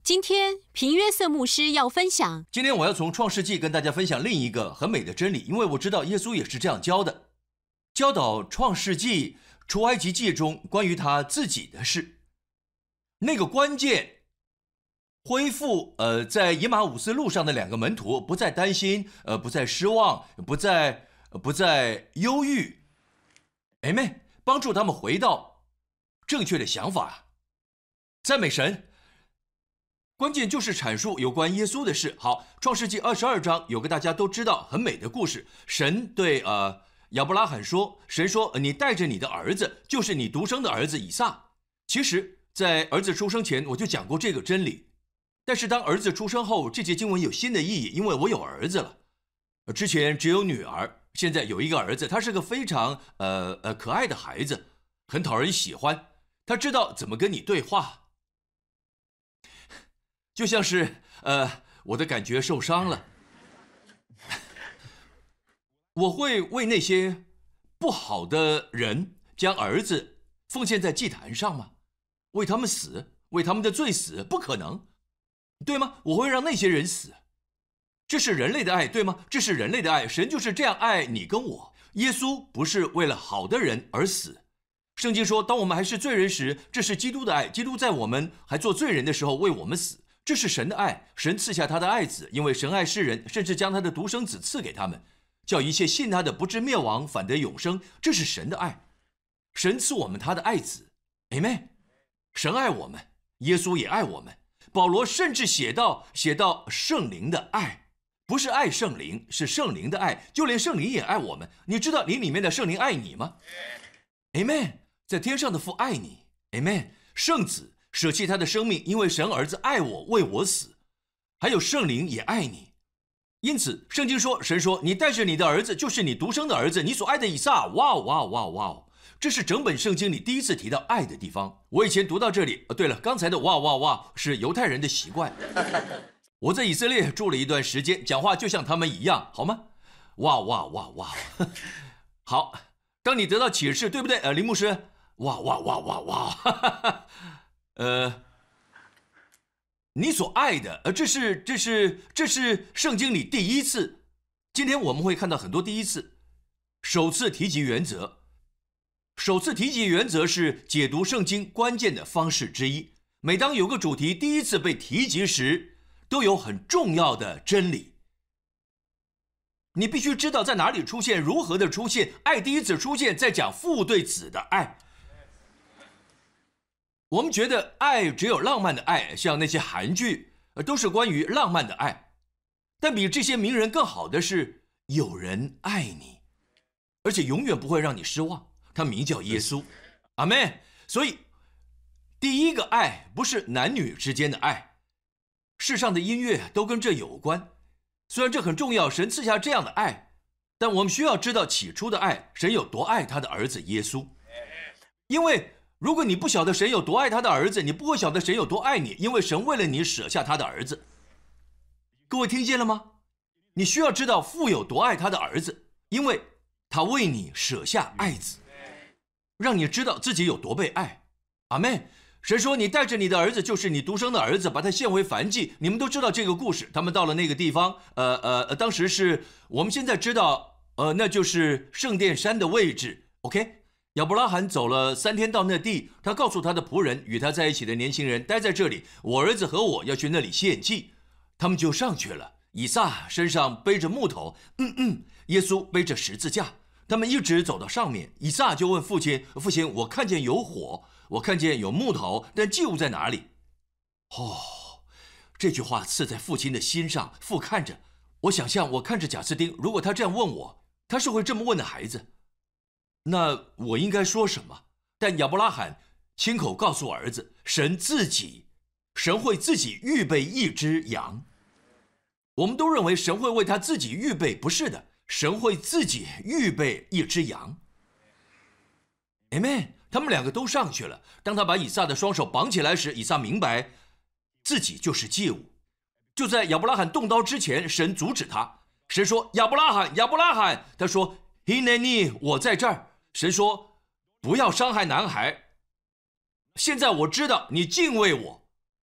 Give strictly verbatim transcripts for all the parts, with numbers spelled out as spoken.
今天平约瑟牧师要分享。 今天我要从创世纪跟大家分享另一个很美的真理，因为我知道耶稣也是这样教的，教导创世纪、出埃及记中关于他自己的事。那个关键恢复呃，在以马五斯路上的两个门徒不再担心，呃，不再失望，不再不再忧郁，阿们，帮助他们回到正确的想法。赞美神。关键就是阐述有关耶稣的事。好，创世纪二十二章有个大家都知道很美的故事。神对呃亚伯拉罕说，神说你带着你的儿子，就是你独生的儿子以撒。其实在儿子出生前我就讲过这个真理，但是当儿子出生后，这节经文有新的意义，因为我有儿子了。之前只有女儿，现在有一个儿子，他是个非常呃呃可爱的孩子，很讨人喜欢，他知道怎么跟你对话。就像是，呃，我的感觉受伤了，我会为那些不好的人将儿子奉献在祭坛上吗？为他们死，为他们的罪死，不可能，对吗？我会让那些人死，这是人类的爱，对吗？这是人类的爱，神就是这样爱你跟我。耶稣不是为了好的人而死。圣经说，当我们还是罪人时，这是基督的爱，基督在我们还做罪人的时候为我们死。这是神的爱，神赐下他的爱子，因为神爱世人，甚至将他的独生子赐给他们，叫一切信他的不至灭亡，反得永生。这是神的爱，神赐我们他的爱子，阿们。神爱我们，耶稣也爱我们。保罗甚至写到写到圣灵的爱，不是爱圣灵，是圣灵的爱，就连圣灵也爱我们。你知道你里面的圣灵爱你吗？阿们。在天上的父爱你，阿们。圣子舍弃他的生命，因为神儿子爱我，为我死。还有圣灵也爱你。因此圣经说，神说你带着你的儿子，就是你独生的儿子，你所爱的以撒。哇哇哇哇，这是整本圣经里第一次提到爱的地方。我以前读到这里，对了，刚才的哇哇哇是犹太人的习惯。我在以色列住了一段时间，讲话就像他们一样，好吗？哇哇哇哇。好，当你得到启示，对不对？呃，林牧师，哇哇哇哇哇。呃，你所爱的，呃，这是这是这是圣经里第一次。今天我们会看到很多第一次，首次提及原则。首次提及原则是解读圣经关键的方式之一。每当有个主题第一次被提及时，都有很重要的真理。你必须知道在哪里出现，如何的出现。爱第一次出现在讲父对子的爱。我们觉得爱只有浪漫的爱，像那些韩剧都是关于浪漫的爱，但比这些名人更好的是有人爱你，而且永远不会让你失望。他名叫耶稣，阿们。所以第一个爱不是男女之间的爱，世上的音乐都跟这有关。虽然这很重要，神赐下这样的爱，但我们需要知道起初的爱，神有多爱他的儿子耶稣。因为如果你不晓得神有多爱他的儿子，你不会晓得神有多爱你，因为神为了你舍下他的儿子。各位听见了吗？你需要知道父有多爱他的儿子，因为他为你舍下爱子，让你知道自己有多被爱。阿们。神说你带着你的儿子，就是你独生的儿子，把他献为燔祭。你们都知道这个故事。他们到了那个地方，呃呃，当时是我们现在知道，呃，那就是圣殿山的位置。OK。亚伯拉罕走了三天到那地，他告诉他的仆人，与他在一起的年轻人，待在这里，我儿子和我要去那里献祭。他们就上去了。以撒身上背着木头，嗯嗯，耶稣背着十字架。他们一直走到上面，以撒就问父亲，父亲，我看见有火，我看见有木头，但祭物在哪里？哦，这句话刺在父亲的心上。父看着，我想象我看着贾斯汀，如果他这样问我，他是会这么问的孩子。那我应该说什么？但亚伯拉罕亲口告诉儿子，神自己，神会自己预备一只羊。我们都认为神会为他自己预备，不是的，神会自己预备一只羊。阿们。他们两个都上去了。当他把以撒的双手绑起来时，以撒明白自己就是祭物。就在亚伯拉罕动刀之前，神阻止他。神说，亚伯拉罕，亚伯拉罕。他说，Hineni，我在这儿。神说，不要伤害男孩。现在我知道你敬畏我，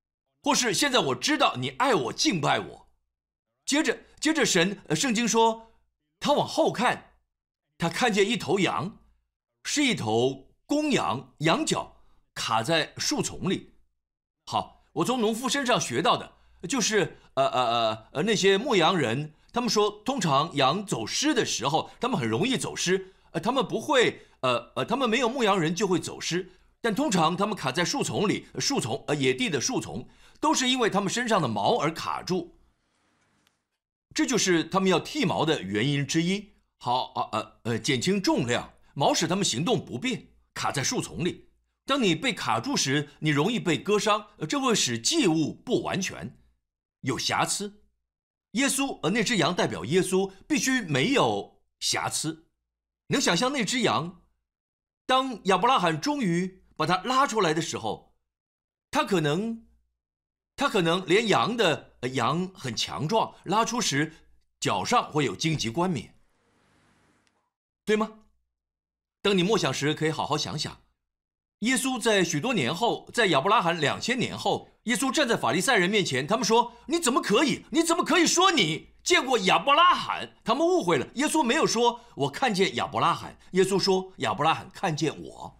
或是现在我知道你爱我，敬拜我。接着，接着神，呃，圣经说，他往后看，他看见一头羊，是一头公羊，羊角卡在树丛里。好，我从农夫身上学到的，就是呃呃呃呃那些牧羊人，他们说，通常羊走失的时候，他们很容易走失，呃，他们不会，呃呃，他们没有牧羊人就会走失，但通常他们卡在树丛里，树丛，呃，野地的树丛，都是因为他们身上的毛而卡住。这就是他们要剃毛的原因之一。好啊呃呃，减轻重量，毛使他们行动不便，卡在树丛里。当你被卡住时，你容易被割伤，这会使祭物不完全，有瑕疵。耶稣，而那只羊代表耶稣，必须没有瑕疵。能想象那只羊，当亚伯拉罕终于把它拉出来的时候，他可能，他可能连羊的羊很强壮，拉出时脚上会有荆棘冠冕，对吗？当你默想时，可以好好想想。耶稣在许多年后，在亚伯拉罕两千年后，耶稣站在法利赛人面前，他们说：“你怎么可以？你怎么可以说你见过亚伯拉罕？”他们误会了，耶稣没有说“我看见亚伯拉罕”，耶稣说：“亚伯拉罕看见我。”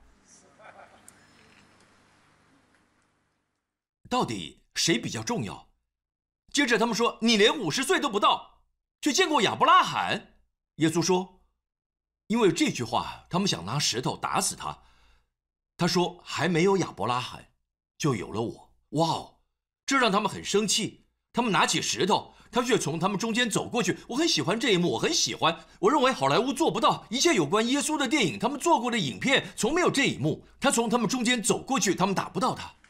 到底谁比较重要？接着他们说：“你连五十岁都不到，却见过亚伯拉罕？”耶稣说：“因为这句话，他们想拿石头打死他。”他说：“还没有亚伯拉罕，就有了我。”哇哦，这让他们很生气。他们拿起石头，他却从他们中间走过去。我很喜欢这一幕，我很喜欢。我认为好莱坞做不到，一切有关耶稣的电影，他们做过的影片从没有这一幕。他从他们中间走过去，他们打不到他。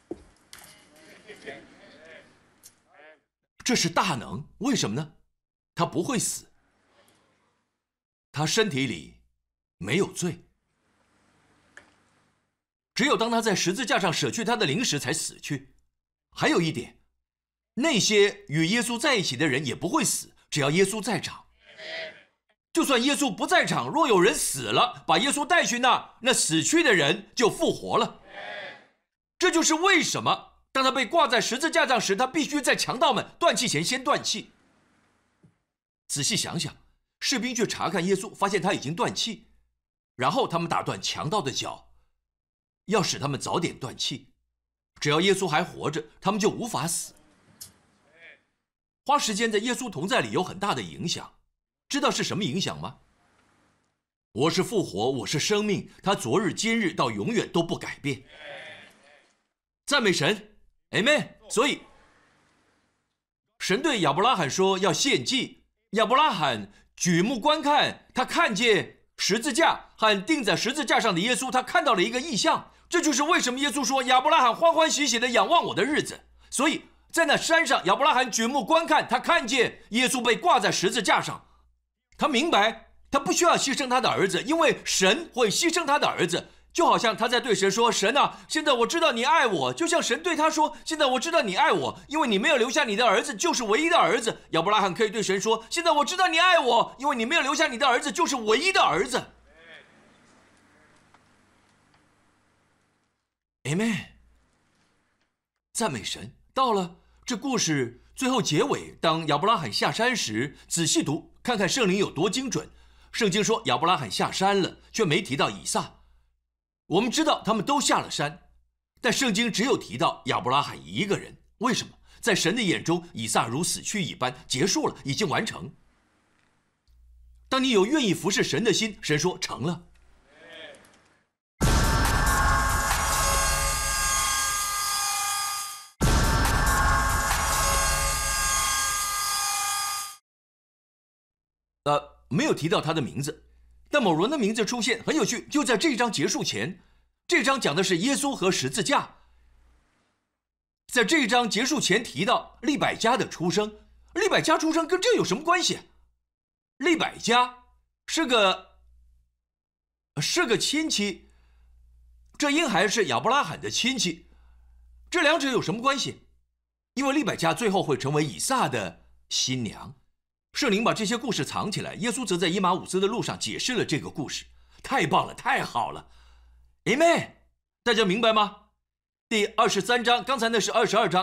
这是大能，为什么呢？他不会死，他身体里没有罪。只有当他在十字架上舍去他的灵时才死去。还有一点，那些与耶稣在一起的人也不会死，只要耶稣在场。就算耶稣不在场，若有人死了，把耶稣带去那，那死去的人就复活了。这就是为什么当他被挂在十字架上时，他必须在强盗们断气前先断气。仔细想想，士兵去查看耶稣，发现他已经断气，然后他们打断强盗的脚，要使他们早点断气。只要耶稣还活着，他们就无法死。花时间在耶稣同在里有很大的影响，知道是什么影响吗？我是复活，我是生命，他昨日今日到永远都不改变。赞美神 Amen。 所以神对亚伯拉罕说要献祭，亚伯拉罕举目观看，他看见十字架和钉在十字架上的耶稣，他看到了一个异象。这就是为什么耶稣说亚伯拉罕欢欢喜喜地仰望我的日子。所以在那山上，亚伯拉罕举目观看，他看见耶稣被挂在十字架上，他明白他不需要牺牲他的儿子，因为神会牺牲他的儿子。就好像他在对神说：“神啊，现在我知道你爱我。”就像神对他说：“现在我知道你爱我，因为你没有留下你的儿子，就是唯一的儿子。”亚伯拉罕可以对神说：“现在我知道你爱我，因为你没有留下你的儿子，就是唯一的儿子。” Amen。 赞美神。到了这故事最后结尾，当亚伯拉罕下山时，仔细读，看看圣灵有多精准。圣经说亚伯拉罕下山了，却没提到以撒。我们知道他们都下了山，但圣经只有提到亚伯拉罕一个人。为什么？在神的眼中，以撒如死去一般，结束了，已经完成。当你有愿意服侍神的心，神说成了。呃，没有提到他的名字，但某人的名字出现，很有趣。就在这一章结束前，这章讲的是耶稣和十字架。在这一章结束前提到利百加的出生，利百加出生跟这有什么关系？利百加是个是个亲戚，这婴孩是亚伯拉罕的亲戚，这两者有什么关系？因为利百加最后会成为以撒的新娘。圣灵把这些故事藏起来，耶稣则在以马忤斯的路上解释了这个故事。太棒了，太好了 Amen。 大家明白吗？第二十三章，刚才那是二十二章，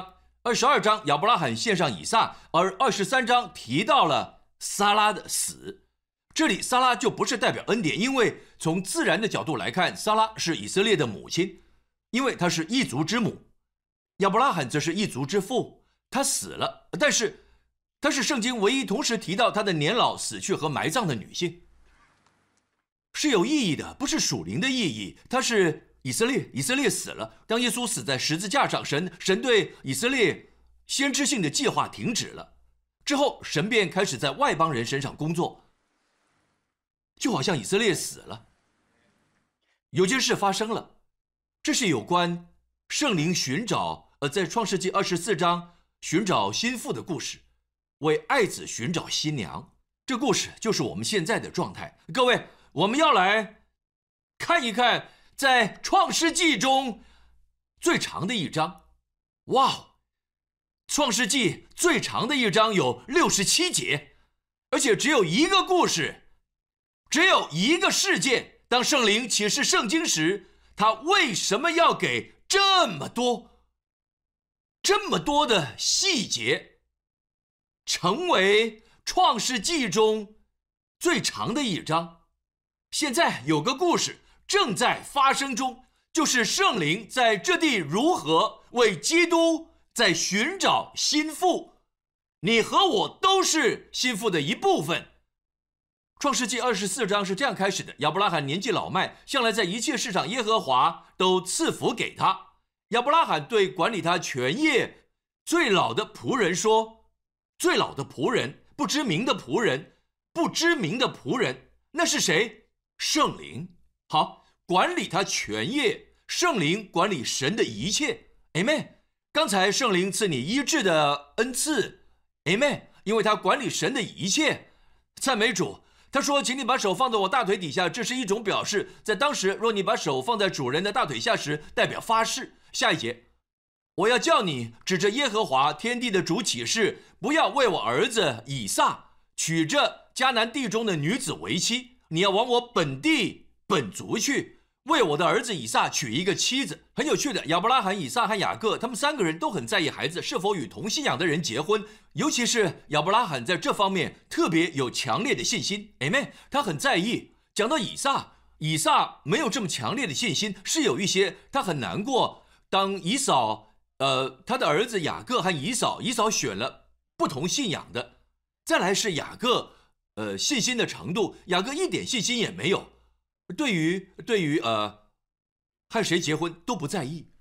二十二章亚伯拉罕献上以撒，而二十三章提到了撒拉的死。这里撒拉就不是代表恩典，因为从自然的角度来看，撒拉是以色列的母亲，因为她是一族之母。亚伯拉罕则是一族之父，他死了，但是他是圣经唯一同时提到他的年老、死去和埋葬的女性，是有意义的，不是属灵的意义。他是以色列，以色列死了。当耶稣死在十字架上，神神对以色列先知性的计划停止了，之后神便开始在外邦人身上工作，就好像以色列死了。有件事发生了，这是有关圣灵寻找，呃，在创世纪二十四章寻找新妇的故事，为爱子寻找新娘。这故事就是我们现在的状态。各位，我们要来看一看在创世纪中最长的一章。哇，创世纪最长的一章有六十七节，而且只有一个故事，只有一个事件。当圣灵启示圣经时，他为什么要给这么多这么多的细节，成为创世纪中最长的一章？现在有个故事正在发生中，就是圣灵在这地如何为基督在寻找心腹。你和我都是心腹的一部分。创世纪二十四章是这样开始的：亚伯拉罕年纪老迈，向来在一切事上耶和华都赐福给他。亚伯拉罕对管理他全业最老的仆人说，最老的仆人，不知名的仆人，不知名的仆人，那是谁？圣灵。好，管理他全业，圣灵管理神的一切。 Amen。 刚才圣灵赐你医治的恩赐， Amen， 因为他管理神的一切。赞美主。他说，请你把手放在我大腿底下，这是一种表示。在当时，若你把手放在主人的大腿下时，代表发誓。下一节，我要叫你指着耶和华天地的主起誓，不要为我儿子以撒娶这迦南地中的女子为妻，你要往我本地本族去，为我的儿子以撒娶一个妻子。很有趣的，亚伯拉罕、以撒和雅各，他们三个人都很在意孩子是否与同信仰的人结婚，尤其是亚伯拉罕在这方面特别有强烈的信心。 Amen， 他很在意。讲到以撒，以撒没有这么强烈的信心，是有一些他很难过。当以扫呃，他的儿子雅各和以扫，以扫选了不同信仰的。再来是雅各，呃，信心的程度，雅各一点信心也没有，对于对于呃，和谁结婚都不在意。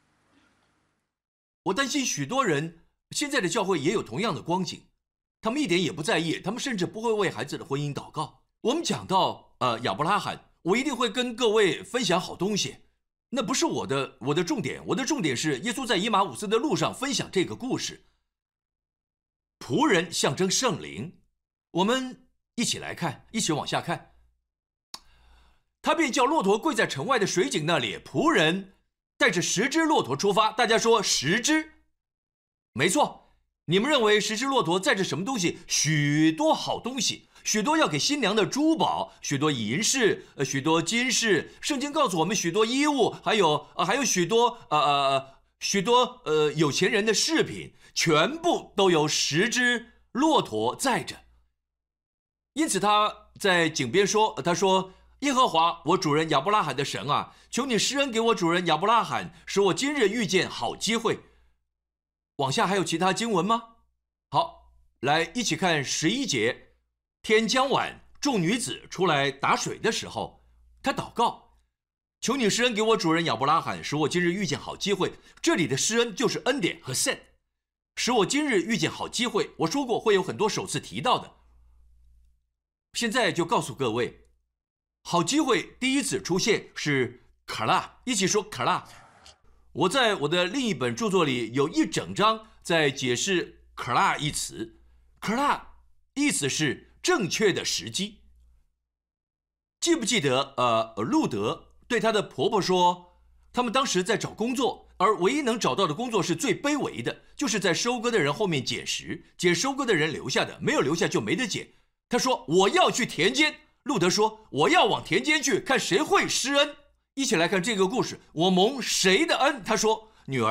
我担心许多人现在的教会也有同样的光景，他们一点也不在意，他们甚至不会为孩子的婚姻祷告。我们讲到呃亚伯拉罕，我一定会跟各位分享好东西。那不是我的我的重点，我的重点是耶稣在以马忤斯的路上分享这个故事。仆人象征圣灵，我们一起来看，一起往下看。他便叫骆驼跪在城外的水井那里，仆人带着十只骆驼出发。大家说十只？没错，你们认为十只骆驼载着什么东西？许多好东西。许多要给新娘的珠宝，许多银饰，呃，许多金饰。圣经告诉我们许多衣物，还有呃，还有许多呃呃许多呃有钱人的饰品，全部都由十只骆驼载着。因此他在井边说，他说：“耶和华，我主人亚伯拉罕的神啊，求你施恩给我主人亚伯拉罕，使我今日遇见好机会。”往下还有其他经文吗？好，来一起看十一节。天将晚，众女子出来打水的时候，他祷告，求你施恩给我主人亚伯拉罕，使我今日遇见好机会。这里的施恩就是恩典和 send， 使我今日遇见好机会。我说过会有很多首次提到的，现在就告诉各位，好机会第一次出现是卡拉，一起说卡拉。我在我的另一本著作里有一整章在解释卡拉一词，卡拉意思是正确的时机。记不记得呃，路德对她的婆婆说，他们当时在找工作，而唯一能找到的工作是最卑微的，就是在收割的人后面捡拾，捡收割的人留下的，没有留下就没得捡。他说我要去田间，路德说我要往田间去，看谁会施恩。一起来看这个故事，我蒙谁的恩？他说女儿啊，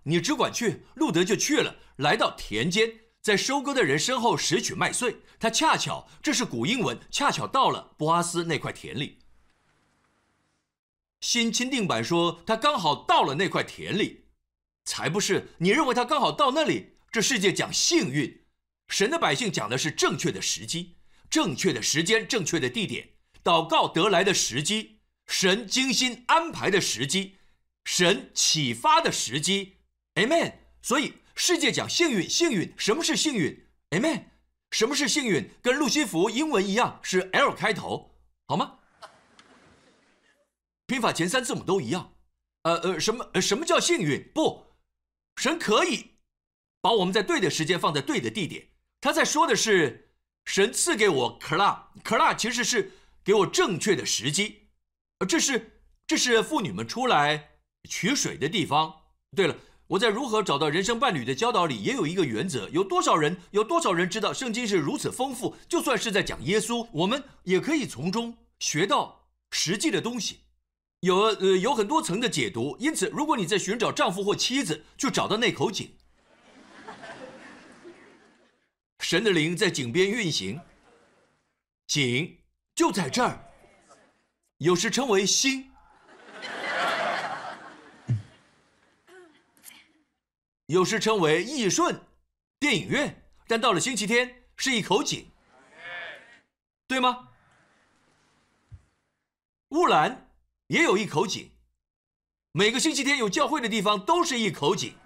你只管去。路德就去了，来到田间，在收割的人身后拾取麦穗。他恰巧，这是古英文，恰巧到了波阿斯那块田里。新钦定版说他刚好到了那块田里，才不是。你认为他刚好到那里？这世界讲幸运，神的百姓讲的是正确的时机、正确的时间、正确的地点，祷告得来的时机，神精心安排的时机，神启发的时机。 Amen。 所以世界讲幸运，幸运。什么是幸运？ Amen。 什么是幸运？跟路西弗英文一样，是 L 开头，好吗？拼法前三字母都一样。呃呃，什么、呃、什么叫幸运？不，神可以把我们在对的时间放在对的地点。他在说的是，神赐给我 kla kla 其实是给我正确的时机。这是这是妇女们出来取水的地方。对了，我在如何找到人生伴侣的教导里也有一个原则：有多少人有多少人知道圣经是如此丰富，就算是在讲耶稣，我们也可以从中学到实际的东西。有呃有很多层的解读，因此如果你在寻找丈夫或妻子，就找到那口井。神的灵在井边运行，井就在这儿，有时称为心，有时称为义顺电影院，但到了星期天是一口井，对吗？乌兰也有一口井，每个星期天有教会的地方都是一口井。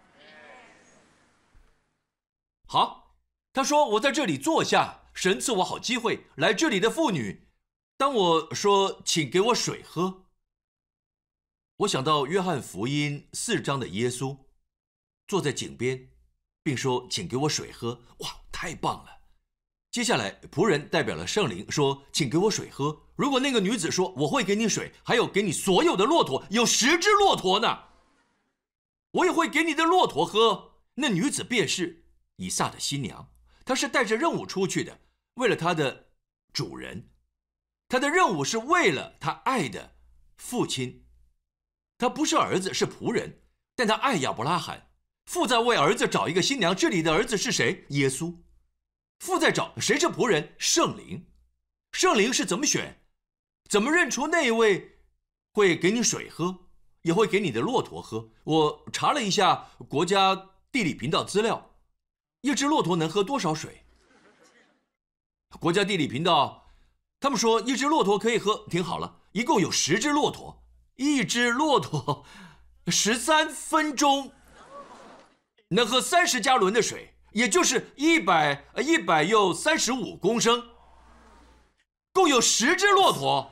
好，他说我在这里坐下，神赐我好机会。来这里的妇女，当我说请给我水喝，我想到约翰福音四章的耶稣坐在井边，并说请给我水喝。哇，太棒了。接下来仆人代表了圣灵说请给我水喝。如果那个女子说我会给你水，还有给你所有的骆驼，有十只骆驼呢，我也会给你的骆驼喝。那女子便是以撒的新娘，她是带着任务出去的，为了她的主人。她的任务是为了她爱的父亲。她不是儿子，是仆人，但她爱亚伯拉罕。父在为儿子找一个新娘，这里的儿子是谁？耶稣。父在找谁是仆人？圣灵。圣灵是怎么选？怎么认出那一位会给你水喝，也会给你的骆驼喝？我查了一下国家地理频道资料，一只骆驼能喝多少水？国家地理频道他们说一只骆驼可以喝，听好了，一共有十只骆驼，一只骆驼十三分钟能喝三十加仑的水，也就是一百一百又三十五公升，共有十只骆驼。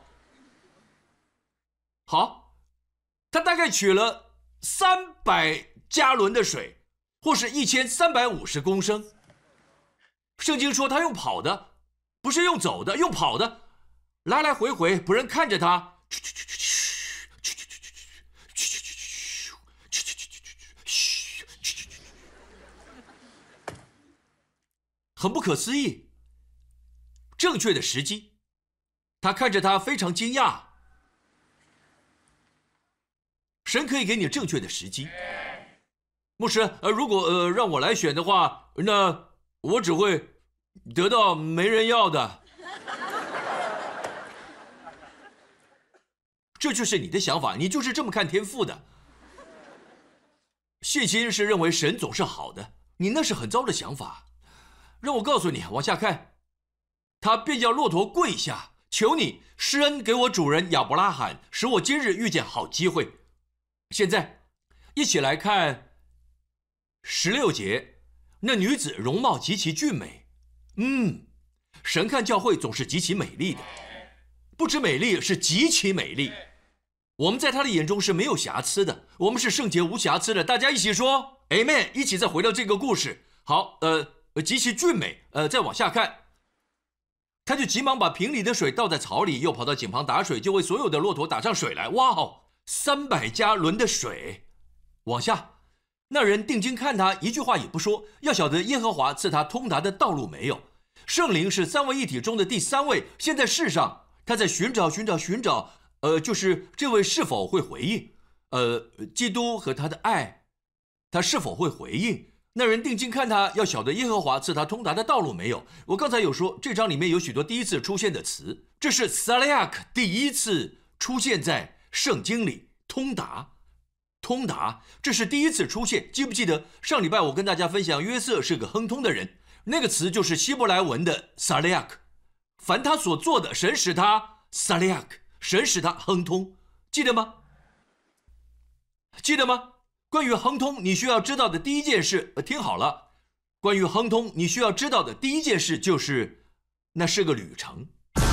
好，他大概取了三百加仑的水，或是一千三百五十公升。圣经说他用跑的，不是用走的，用跑的，来来回回，仆人看着他，很不可思议。正确的时机，他看着他非常惊讶。神可以给你正确的时机。牧师，呃，如果呃让我来选的话，那我只会得到没人要的。这就是你的想法，你就是这么看天父的。信心是认为神总是好的，你那是很糟的想法。让我告诉你，往下看，他便叫骆驼跪下，求你施恩给我主人亚伯拉罕，使我今日遇见好机会。现在一起来看十六节，那女子容貌极其俊美。嗯，神看教会总是极其美丽的，不止美丽，是极其美丽。我们在他的眼中是没有瑕疵的，我们是圣洁无瑕疵的。大家一起说 Amen， 一起再回到这个故事。好，呃极其俊美。呃再往下看，他就急忙把瓶里的水倒在槽里，又跑到井旁打水，就为所有的骆驼打上水来。哇哦，三百加仑的水。往下，那人定睛看他，一句话也不说，要晓得耶和华赐他通达的道路没有。圣灵是三位一体中的第三位，现在世上他在寻找寻找寻找，呃，就是这位是否会回应。呃，基督和他的爱他是否会回应？那人定睛看他，要晓得耶和华赐他通达的道路没有。我刚才有说，这章里面有许多第一次出现的词，这是撒利亚克第一次出现在圣经里。通达，通达，这是第一次出现。记不记得上礼拜我跟大家分享，约瑟是个亨通的人，那个词就是希伯来文的撒利亚克。凡他所做的，神使他撒利亚克，神使他亨通，记得吗？记得吗？关于亨通，你需要知道的第一件事，呃、听好了，关于亨通，你需要知道的第一件事就是，那是个旅程。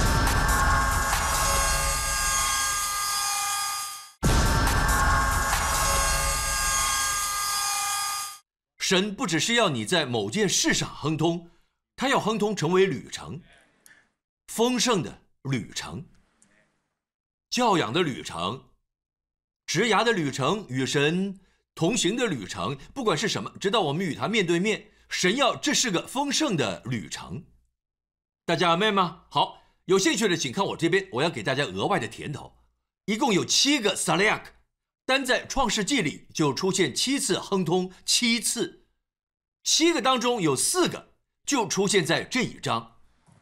神不只是要你在某件事上亨通，他要亨通成为旅程，丰盛的旅程，教养的旅程，职涯的旅程，与神同行的旅程，不管是什么，直到我们与他面对面，神要这是个丰盛的旅程。大家阿们吗？好，有兴趣的请看我这边，我要给大家额外的甜头。一共有七个撒利亚克，单在创世纪里就出现七次亨通，七次，七个当中有四个就出现在这一章。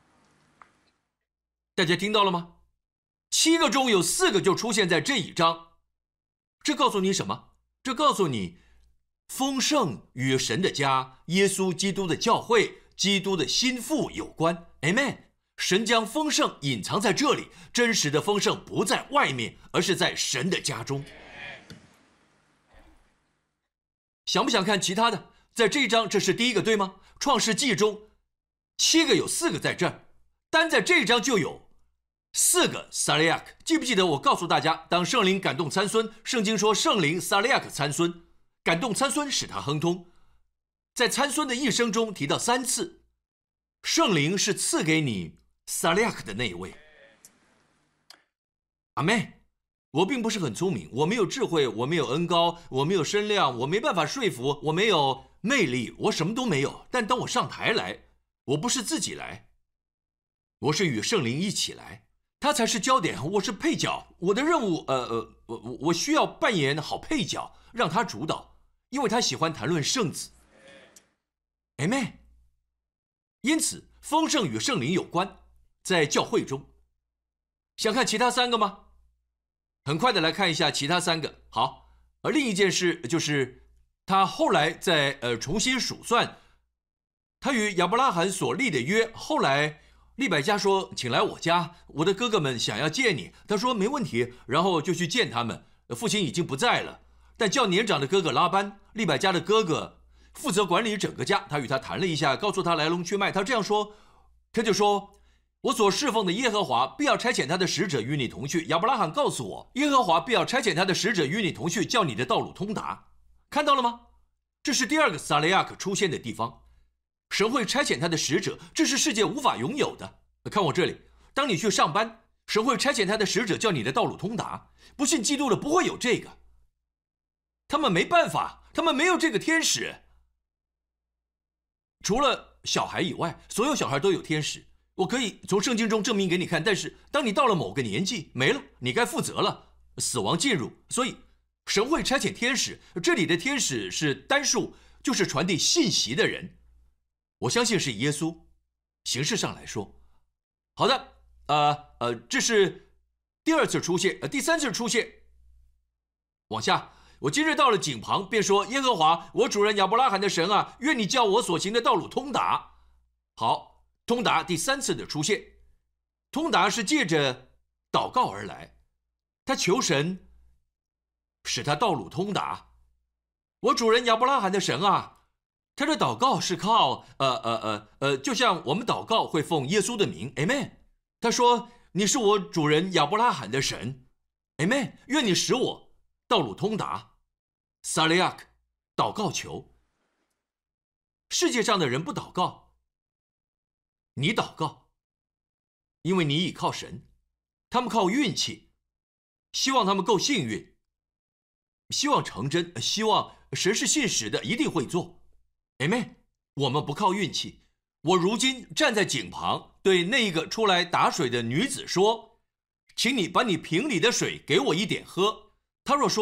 大家听到了吗？七个中有四个就出现在这一章，这告诉你什么？这告诉你，丰盛与神的家、耶稣基督的教会、基督的心腹有关。Amen。神将丰盛隐藏在这里，真实的丰盛不在外面，而是在神的家中。想不想看其他的？在这一章，这是第一个，对吗？创世纪中，七个有四个在这儿，单在这一章就有四个撒利亚克。记不记得我告诉大家，当圣灵感动参孙，圣经说圣灵撒利亚克参孙，感动参孙使他亨通。在参孙的一生中提到三次，圣灵是赐给你撒利亚克的那一位。阿们。我并不是很聪明，我没有智慧，我没有恩高，我没有身量，我没办法说服，我没有魅力，我什么都没有。但当我上台来，我不是自己来，我是与圣灵一起来，他才是焦点，我是配角。我的任务，呃呃，我我需要扮演好配角，让他主导，因为他喜欢谈论圣子。Amen。因此，丰盛与圣灵有关，在教会中。想看其他三个吗？很快的来看一下其他三个。好，而另一件事就是他后来在呃重新数算他与亚伯拉罕所立的约。后来利百加说，请来我家，我的哥哥们想要见你。他说没问题，然后就去见他们。父亲已经不在了，但较年长的哥哥拉班，利百加的哥哥，负责管理整个家。他与他谈了一下，告诉他来龙去脉。他这样说，他就说，我所侍奉的耶和华必要差遣他的使者与你同去。亚伯拉罕告诉我，耶和华必要差遣他的使者与你同去，叫你的道路通达。看到了吗？这是第二个撒利亚克出现的地方。神会差遣他的使者，这是世界无法拥有的。看我这里，当你去上班，神会差遣他的使者叫你的道路通达。不信基督的不会有这个，他们没办法，他们没有这个天使。除了小孩以外，所有小孩都有天使。我可以从圣经中证明给你看，但是当你到了某个年纪没了，你该负责了，死亡进入，所以神会差遣天使。这里的天使是单数，就是传递信息的人。我相信是耶稣，形式上来说。好的，呃呃，这是第二次出现，呃，第三次出现。往下，我今日到了井旁，便说：耶和华，我主人亚伯拉罕的神啊，愿你叫我所行的道路通达。好。通达第三次的出现，通达是借着祷告而来，他求神使他道路通达。我主人亚伯拉罕的神啊，他的祷告是靠呃呃呃呃，就像我们祷告会奉耶稣的名 ，Amen。他说：“你是我主人亚伯拉罕的神 ，Amen。愿你使我道路通达。”撒利亚克祷告求。世界上的人不祷告。你祷告，因为你倚靠神，他们靠运气，希望他们够幸运，希望成真，希望神是信实的，一定会做。Amen。我们不靠运气。我如今站在井旁，对那一个出来打水的女子说：“请你把你瓶里的水给我一点喝。”她若说：“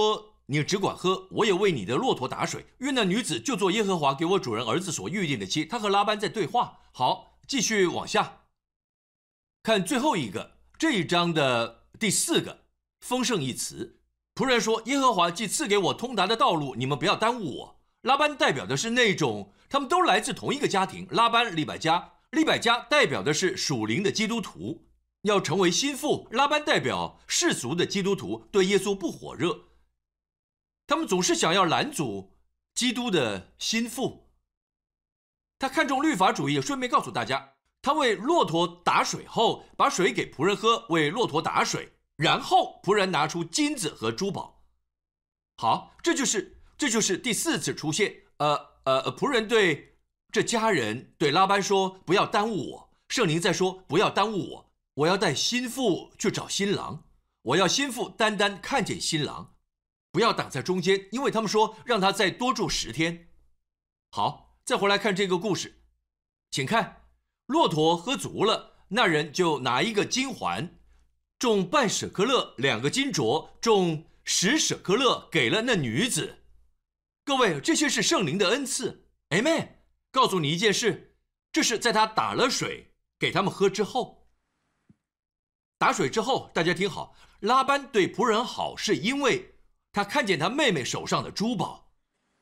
你只管喝，我也为你的骆驼打水。愿那女子就做耶和华给我主人儿子所预定的妻。”他和拉班在对话。好，继续往下看最后一个这一章的第四个丰盛一词。仆人说：“耶和华既赐给我通达的道路，你们不要耽误我。”拉班代表的是那种他们都来自同一个家庭，拉班、利百加。利百加代表的是属灵的基督徒，要成为心腹。拉班代表世俗的基督徒，对耶稣不火热。他们总是想要拦阻基督的心腹。他看重律法主义，顺便告诉大家，他为骆驼打水后，把水给仆人喝，为骆驼打水，然后仆人拿出金子和珠宝。好，这就是这就是第四次出现。呃呃，仆人对这家人对拉班说：“不要耽误我。”圣灵在说：“不要耽误我，我要带心腹去找新郎，我要心腹单单看见新郎。”不要挡在中间，因为他们说让他再多住十天。好，再回来看这个故事，请看，骆驼喝足了，那人就拿一个金环，重半舍克勒，两个金镯，重十舍克勒，给了那女子。各位，这些是圣灵的恩赐。Amen。告诉你一件事，这是在他打了水给他们喝之后。打水之后，大家听好，拉班对仆人好，是因为他看见他妹妹手上的珠宝。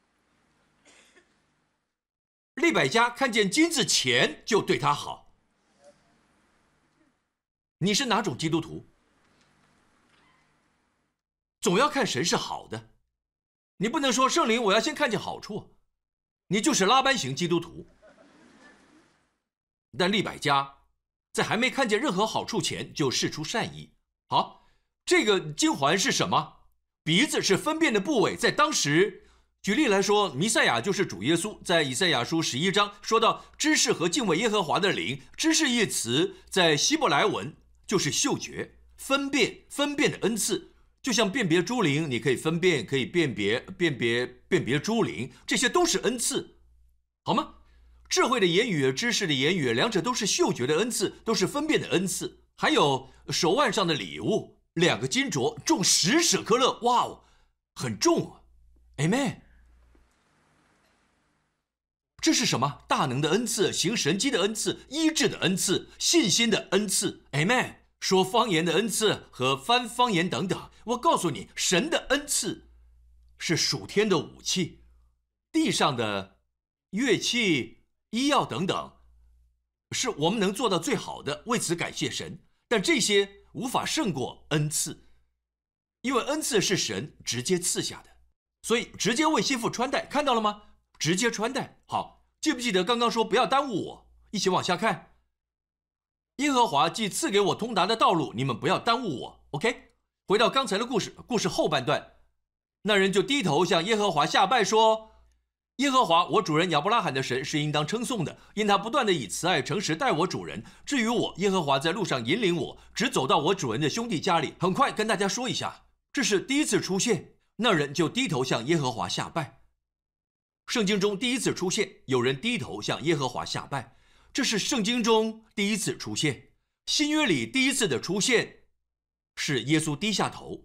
利百加看见金子前就对他好。你是哪种基督徒？总要看神是好的，你不能说圣灵我要先看见好处，你就是拉班型基督徒。但利百加在还没看见任何好处前就释出善意。好，这个金环是什么？鼻子是分辨的部位，在当时，举例来说，弥赛亚就是主耶稣。在以赛亚书十一章说到知识和敬畏耶和华的灵，知识一词在希伯来文就是嗅觉、分辨、分辨的恩赐，就像辨别诸灵，你可以分辨，可以辨别、辨别、辨别诸灵，这些都是恩赐，好吗？智慧的言语、知识的言语，两者都是嗅觉的恩赐，都是分辨的恩赐。还有手腕上的礼物。两个金镯重十舍克勒，哇哦，很重啊 ，Amen。这是什么？大能的恩赐，行神迹的恩赐，医治的恩赐，信心的恩赐 ，Amen。说方言的恩赐和翻方言等等。我告诉你，神的恩赐是属天的武器，地上的乐器、医药等等，是我们能做到最好的，为此感谢神。但这些无法胜过恩赐，因为恩赐是神直接赐下的，所以直接为心腹穿戴，看到了吗？直接穿戴。好，记不记得刚刚说不要耽误我？一起往下看。耶和华既赐给我通达的道路，你们不要耽误我。OK， 回到刚才的故事，故事后半段，那人就低头向耶和华下拜说：“耶和华，我主人亚伯拉罕的神是应当称颂的，因他不断的以慈爱诚实待我主人。至于我，耶和华在路上引领我，直走到我主人的兄弟家里。”很快跟大家说一下，这是第一次出现，那人就低头向耶和华下拜。圣经中第一次出现有人低头向耶和华下拜，这是圣经中第一次出现。新约里第一次的出现是耶稣低下头，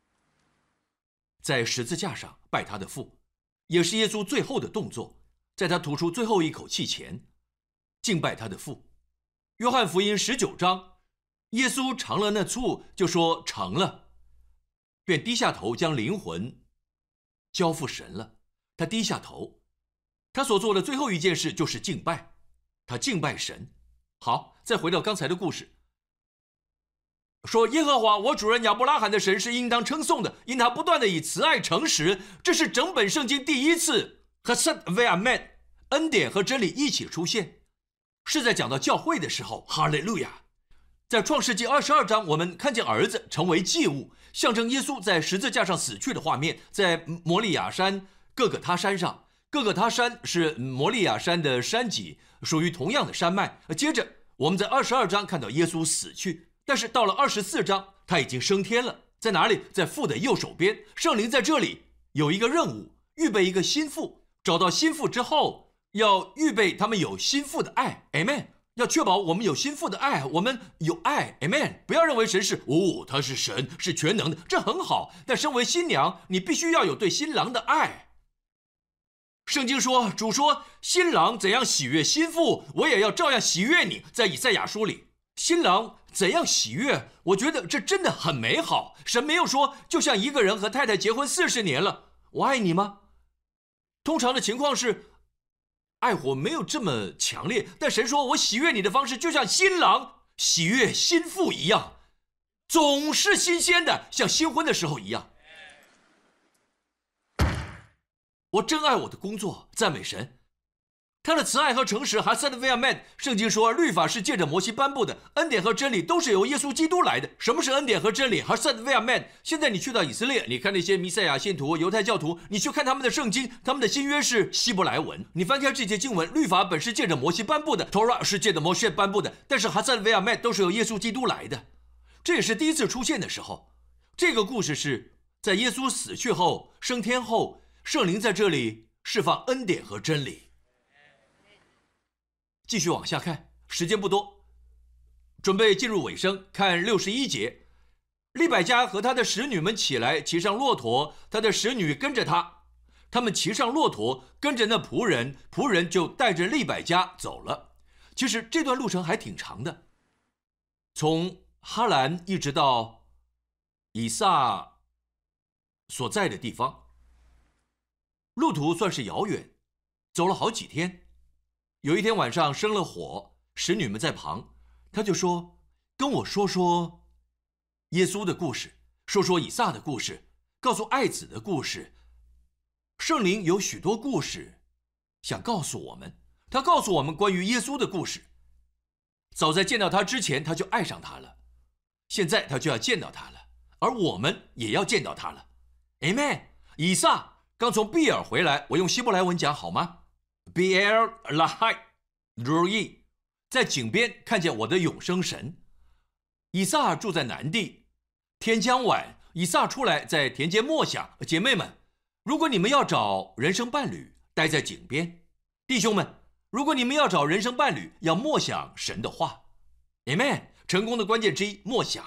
在十字架上拜他的父。也是耶稣最后的动作，在他吐出最后一口气前，敬拜他的父。约翰福音十九章，耶稣尝了那醋，就说成了，便低下头将灵魂交付神了。他低下头，他所做的最后一件事就是敬拜，他敬拜神。好，再回到刚才的故事，说耶和华我主人亚伯拉罕的神是应当称颂的，因他不断的以慈爱诚实。这是整本圣经第一次和 Chesed ve'emet 恩典和真理一起出现，是在讲到教会的时候。哈利路亚！在创世纪二十二章，我们看见儿子成为祭物，象征耶稣在十字架上死去的画面。在摩利亚山各个他山上，各个他山是摩利亚山的山脊，属于同样的山脉。接着我们在二十二章看到耶稣死去，但是到了二十四章，他已经升天了，在哪里？在父的右手边。圣灵在这里有一个任务，预备一个心腹，找到心腹之后，要预备他们有心腹的爱。Amen。 要确保我们有心腹的爱，我们有爱 ，Amen。不要认为神是哦，他是神，是全能的，这很好。但身为新娘，你必须要有对新郎的爱。圣经说，主说，新郎怎样喜悦新妇，我也要照样喜悦你。在以赛亚书里，新郎怎样喜悦，我觉得这真的很美好。神没有说，就像一个人和太太结婚四十年了，我爱你吗？通常的情况是，爱火没有这么强烈，但神说，我喜悦你的方式就像新郎喜悦新妇一样，总是新鲜的，像新婚的时候一样。我真爱我的工作，赞美神。他的慈爱和诚实还塞德维亚曼。圣经说，律法是借着摩西颁布的，恩典和真理都是由耶稣基督来的。什么是恩典和真理？还塞德维亚曼。现在你去到以色列，你看那些弥赛亚信徒、犹太教徒，你去看他们的圣经，他们的新约是希伯来文。你翻开这些经文，律法本是借着摩西颁布的 ，Torah 是借着摩西颁布的，但是哈塞德维亚曼都是由耶稣基督来的。这也是第一次出现的时候。这个故事是在耶稣死去后、升天后，圣灵在这里释放恩典和真理。继续往下看，时间不多，准备进入尾声，看六十一节。利百加和他的使女们起来，骑上骆驼，他的使女跟着他。他们骑上骆驼，跟着那仆人，仆人就带着利百加走了。其实这段路程还挺长的，从哈兰一直到以撒所在的地方，路途算是遥远，走了好几天。有一天晚上生了火，使女们在旁，他就说，跟我说说耶稣的故事，说说以撒的故事，告诉爱子的故事。圣灵有许多故事想告诉我们，他告诉我们关于耶稣的故事。早在见到他之前，他就爱上他了，现在他就要见到他了，而我们也要见到他了。 Amen。 以撒刚从比尔回来，我用希伯来文讲好吗？ Be'er Lahai Roi， 在井边看见我的永生神。以撒住在南地，天将晚，以撒出来在田间默想。姐妹们，如果你们要找人生伴侣，待在井边。弟兄们，如果你们要找人生伴侣，要默想神的话。 Amen。 成功的关键之一，默想。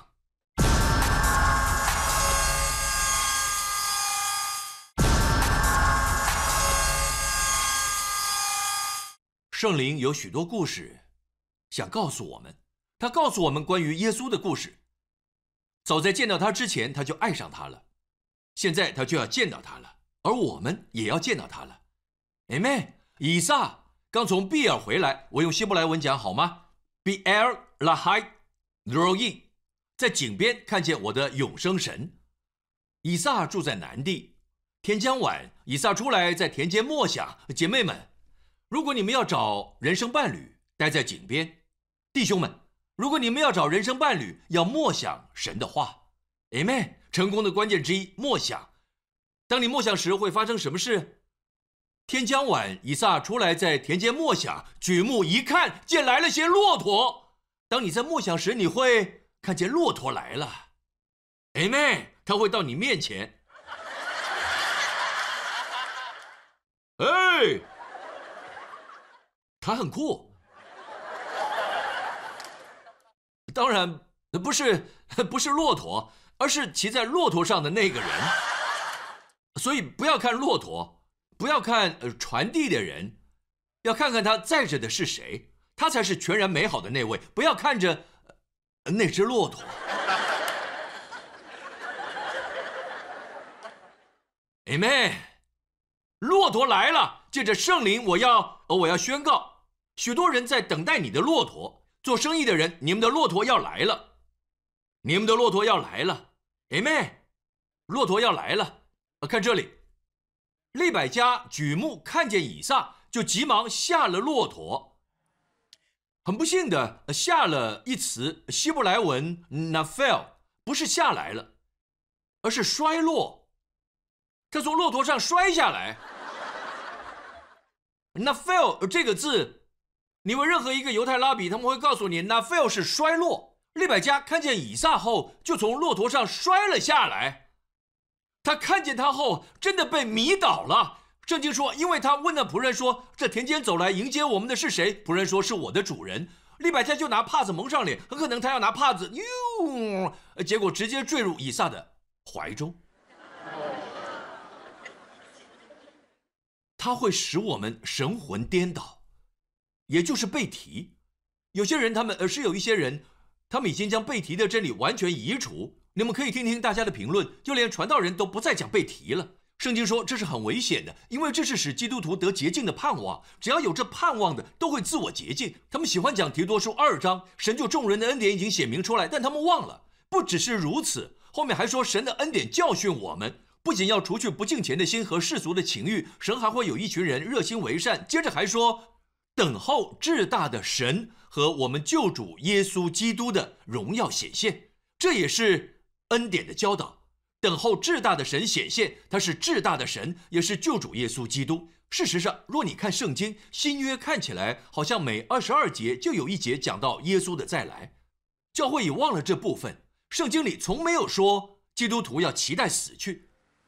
圣灵有许多故事想告诉我们，他告诉我们关于耶稣的故事。早在见到他之前，他就爱上他了，现在他就要见到他了，而我们也要见到他了。 Amen。 以撒刚从比尔回来，我用希伯来文讲好吗？ Be'er Lahai Roi， 在井边看见我的永生神。以撒住在南地，天将晚，以撒出来在田间默想。姐妹们，如果你们要找人生伴侣，待在井边。弟兄们，如果你们要找人生伴侣，要默想神的话。 Amen。 成功的关键之一，默想。当你默想时会发生什么事？天将晚，以撒出来在田间默想，举目一看，见来了些骆驼。当你在默想时，你会看见骆驼来了。 Amen。 他会到你面前。哎，他很酷。当然不是不是骆驼，而是骑在骆驼上的那个人。所以不要看骆驼，不要看呃传递的人，要看看他载着的是谁，他才是全然美好的那位。不要看着、呃、那只骆驼。Amen。 骆驼来了，借着圣灵，我要我要宣告，许多人在等待你的骆驼。做生意的人，你们的骆驼要来了，你们的骆驼要来了。 Amen。 骆驼要来了。看这里，利百加举目看见以撒，就急忙下了骆驼。很不幸的，下了一词希伯来文 nafel， 不是下来了，而是摔落。他从骆驼上摔下来。nafel 这个字，你问任何一个犹太拉比，他们会告诉你 nafel 是摔落。利百加看见以撒后，就从骆驼上摔了下来。他看见他后，真的被迷倒了。圣经说，因为他问那仆人说，这田间走来迎接我们的是谁？仆人说，是我的主人。 利百加就拿帕子蒙上脸，很可能他要拿帕子，哟，结果直接坠入以撒的怀中。它会使我们神魂颠倒，也就是背题。有些人他们而是有一些人，他们已经将背题的真理完全移除。你们可以听听大家的评论，就连传道人都不再讲背题了。圣经说这是很危险的，因为这是使基督徒得洁净的盼望。只要有这盼望的，都会自我洁净。他们喜欢讲提多书二章，神就众人的恩典已经显明出来，但他们忘了。不只是如此，后面还说神的恩典教训我们。不仅要除去不敬虔的心和世俗的情欲，神还会有一群人热心为善。接着还说，等候至大的神和我们救主耶稣基督的荣耀显现，这也是恩典的教导。等候至大的神显现，他是至大的神，也是救主耶稣基督。事实上，若你看圣经，新约看起来好像每二十二节就有一节讲到耶稣的再来。教会已忘了这部分，圣经里从没有说基督徒要期待死去。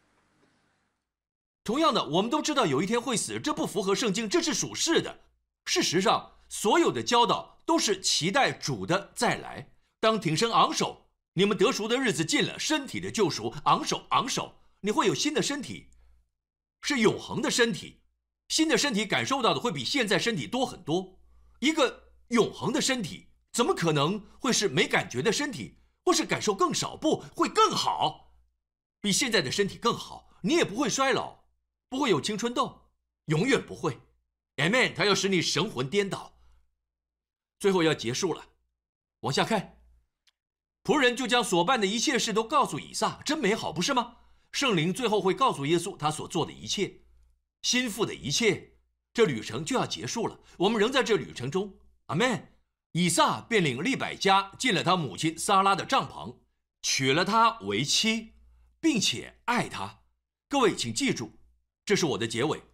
同样的，我们都知道有一天会死，这不符合圣经，这是属世的。事实上，所有的教导都是期待主的再来。当挺身昂首，你们得赎的日子近了，身体的救赎，昂首昂首，你会有新的身体，是永恒的身体。新的身体感受到的会比现在身体多很多。一个永恒的身体，怎么可能会是没感觉的身体，或是感受更少？不会更好，比现在的身体更好。你也不会衰老，不会有青春痘，永远不会。 Amen。 他要使你神魂颠倒。最后要结束了，往下看，仆人就将所办的一切事都告诉以撒，真美好，不是吗？圣灵最后会告诉耶稣他所做的一切，心腹的一切。这旅程就要结束了，我们仍在这旅程中。阿们。以撒便领利百加进了他母亲撒拉的帐篷，娶了她为妻，并且爱她。各位请记住，这是我的结尾。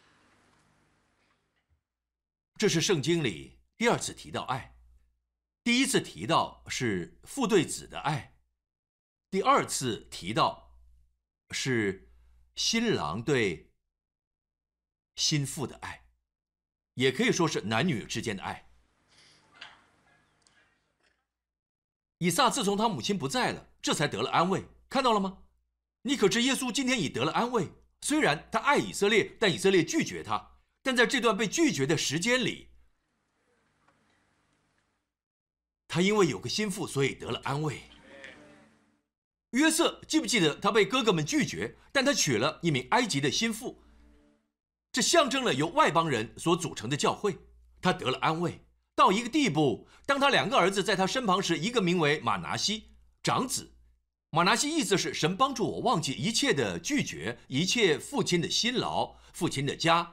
这是圣经里第二次提到爱，第一次提到是父对子的爱，第二次提到是新郎对新妇的爱，也可以说是男女之间的爱。以撒自从他母亲不在了，这才得了安慰，看到了吗？你可知耶稣今天已得了安慰？虽然他爱以色列，但以色列拒绝他。但在这段被拒绝的时间里，他因为有个心腹，所以得了安慰。约瑟记不记得他被哥哥们拒绝，但他娶了一名埃及的心腹，这象征了由外邦人所组成的教会。他得了安慰到一个地步，当他两个儿子在他身旁时，一个名为马拿西，长子。马拿西意思是神帮助我忘记一切的拒绝，一切父亲的辛劳，父亲的家。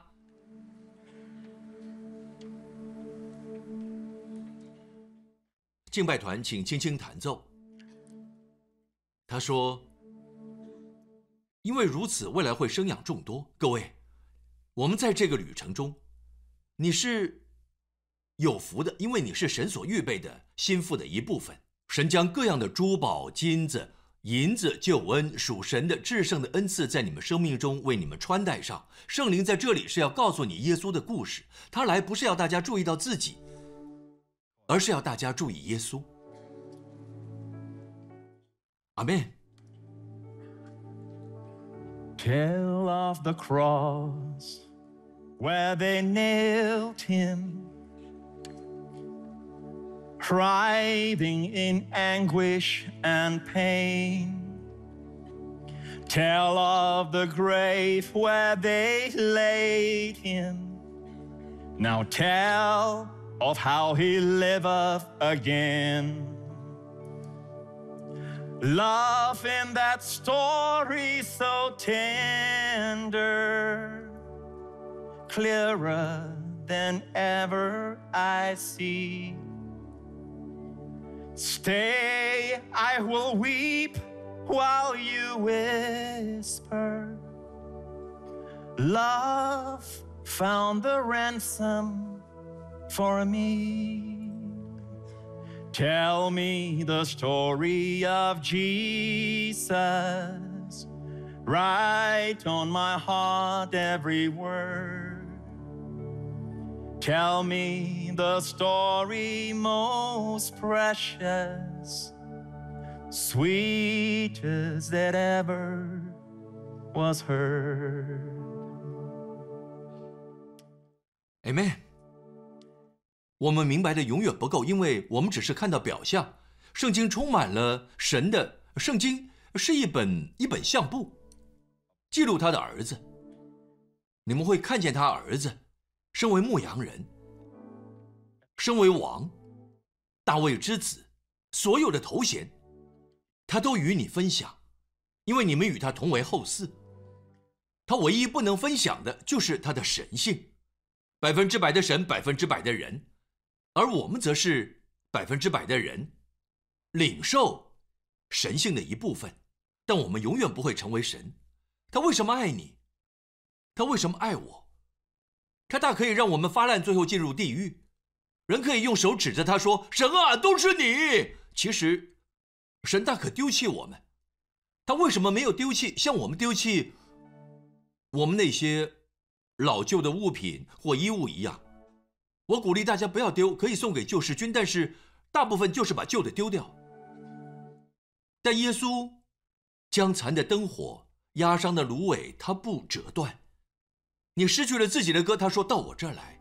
敬拜团请轻轻弹奏。他说，因为如此，未来会生养众多。各位，我们在这个旅程中，你是有福的，因为你是神所预备的心腹的一部分。神将各样的珠宝、金子、银子、救恩、属神的至圣的恩赐在你们生命中为你们穿戴上。圣灵在这里是要告诉你耶稣的故事，他来不是要大家注意到自己，而是要大家注意耶稣。阿们。 Tell of the cross where they nailed him, writhing in anguish and pain. Tell of the grave where they laid him. Now tell of how he liveth again. Love in that story so tender, clearer than ever I see. Stay, I will weep while you whisper. Love found the ransom for me. Tell me the story of Jesus. Write on my heart every word. Tell me the story most precious, sweetest that ever was heard. Amen。我们明白的永远不够，因为我们只是看到表象。圣经充满了神的，圣经是一本一本相簿，记录他的儿子。你们会看见他儿子身为牧羊人，身为王，大卫之子，所有的头衔他都与你分享，因为你们与他同为后嗣。他唯一不能分享的就是他的神性，百分之百的神，百分之百的人，而我们则是百分之百的人，领受神性的一部分，但我们永远不会成为神。他为什么爱你？他为什么爱我？他大可以让我们发烂，最后进入地狱。人可以用手指着他说：“神啊，都是你。”其实，神大可丢弃我们。他为什么没有丢弃像我们丢弃我们那些老旧的物品或衣物一样？我鼓励大家不要丢，可以送给救世军，但是大部分就是把旧的丢掉。但耶稣将残的灯火、压伤的芦苇，他不折断。你失去了自己的歌，他说到我这儿来。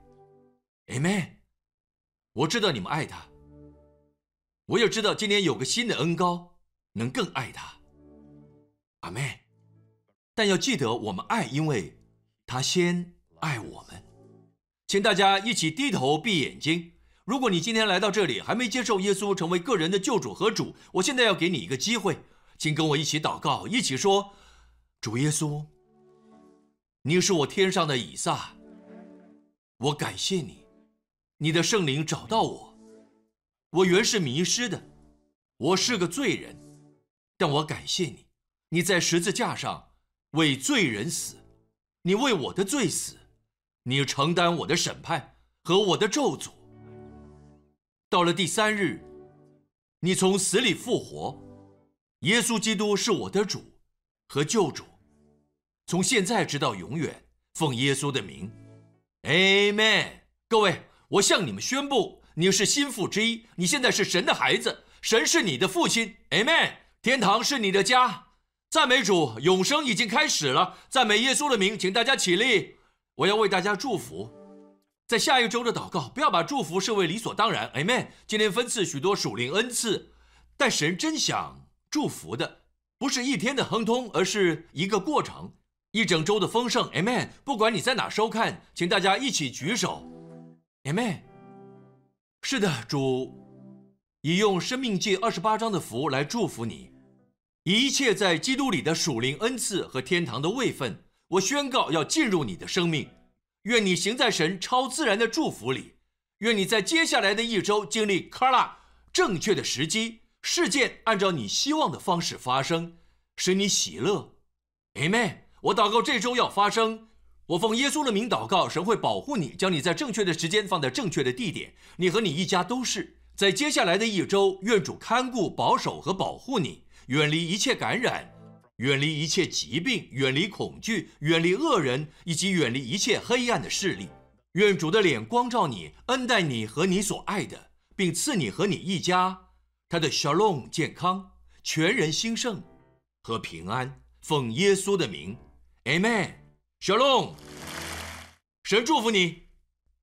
Amen。 我知道你们爱他，我也知道今天有个新的恩膏能更爱他。阿们。但要记得我们爱，因为他先爱我们。请大家一起低头闭眼睛。如果你今天来到这里还没接受耶稣成为个人的救主和主，我现在要给你一个机会，请跟我一起祷告，一起说：主耶稣，你是我天上的以撒，我感谢你，你的圣灵找到我。我原是迷失的，我是个罪人，但我感谢你，你在十字架上为罪人死，你为我的罪死，你承担我的审判和我的咒诅。到了第三日，你从死里复活，耶稣基督是我的主和救主，从现在直到永远，奉耶稣的名 Amen。 各位，我向你们宣布，你是新妇之一，你现在是神的孩子，神是你的父亲 Amen。 天堂是你的家，赞美主，永生已经开始了，赞美耶稣的名。请大家起立，我要为大家祝福。在下一周的祷告，不要把祝福视为理所当然 Amen。 今天分赐许多属灵恩赐，但神真想祝福的不是一天的亨通，而是一个过程，一整周的丰盛 Amen。 不管你在哪收看，请大家一起举手 Amen。 是的，主已用申命记二十八章的福来祝福你，一切在基督里的属灵恩赐和天堂的位分，我宣告要进入你的生命。愿你行在神超自然的祝福里，愿你在接下来的一周经历卡拉正确的时机，事件按照你希望的方式发生，使你喜乐 Amen。 我祷告这周要发生，我奉耶稣的名祷告，神会保护你，将你在正确的时间放在正确的地点，你和你一家都是。在接下来的一周，愿主看顾保守和保护你，远离一切感染，远离一切疾病，远离恐惧，远离恶人，以及远离一切黑暗的势力。愿主的脸光照你，恩待你和你所爱的，并赐你和你一家他的 Shalom 健康、全人兴盛和平安。奉耶稣的名 Amen。 Shalom。 神祝福你。